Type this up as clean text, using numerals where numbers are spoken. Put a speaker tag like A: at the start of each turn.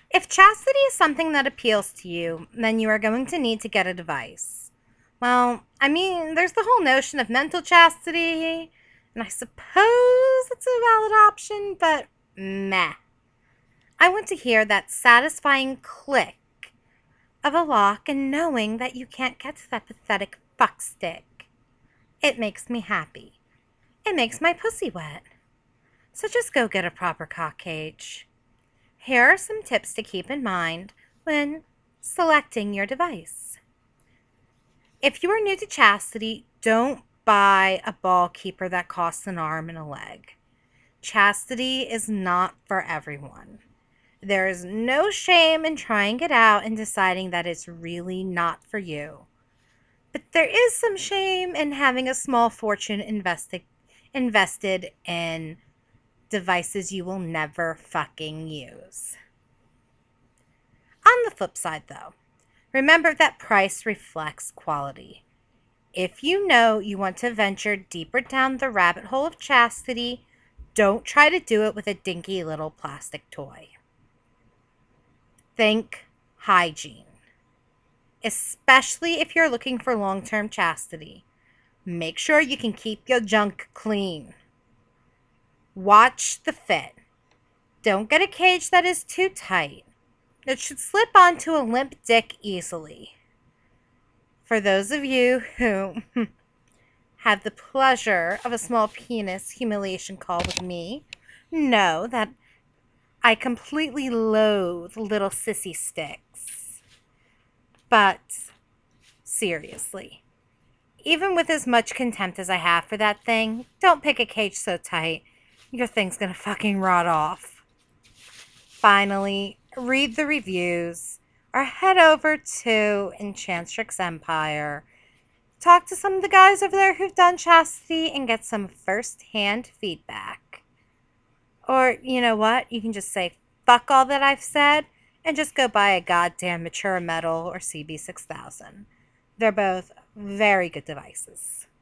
A: If chastity is something that appeals to you, then you are going to need to get a device. Well, I mean, there's the whole notion of mental chastity, and I suppose it's a valid option, but meh. I want to hear that satisfying click of a lock and knowing that you can't get to that pathetic fuck stick. It makes me happy. It makes my pussy wet. So just go get a proper cock cage. Here are some tips to keep in mind when selecting your device. If you are new to chastity, don't buy a ball keeper that costs an arm and a leg. Chastity is not for everyone. There is no shame in trying it out and deciding that it's really not for you. But there is some shame in having a small fortune invested in devices you will never fucking use. On the flip side, though, remember that price reflects quality. If you know you want to venture deeper down the rabbit hole of chastity, don't try to do it with a dinky little plastic toy. Think hygiene, especially if you're looking for long term chastity. Make sure you can keep your junk clean. Watch the fit. Don't get a cage that is too tight. It should slip onto a limp dick easily. For those of you who had the pleasure of a small penis humiliation call with me, know that I completely loathe little sissy sticks. But seriously, even with as much contempt as I have for that thing, don't pick a cage so tight. Your thing's gonna fucking rot off. Finally, read the reviews or head over to Enchantrix Empire. Talk to some of the guys over there who've done chastity and get some first-hand feedback. Or, you know what? You can just say, fuck all that I've said, and just go buy a goddamn Matura Metal or CB6000. They're both very good devices.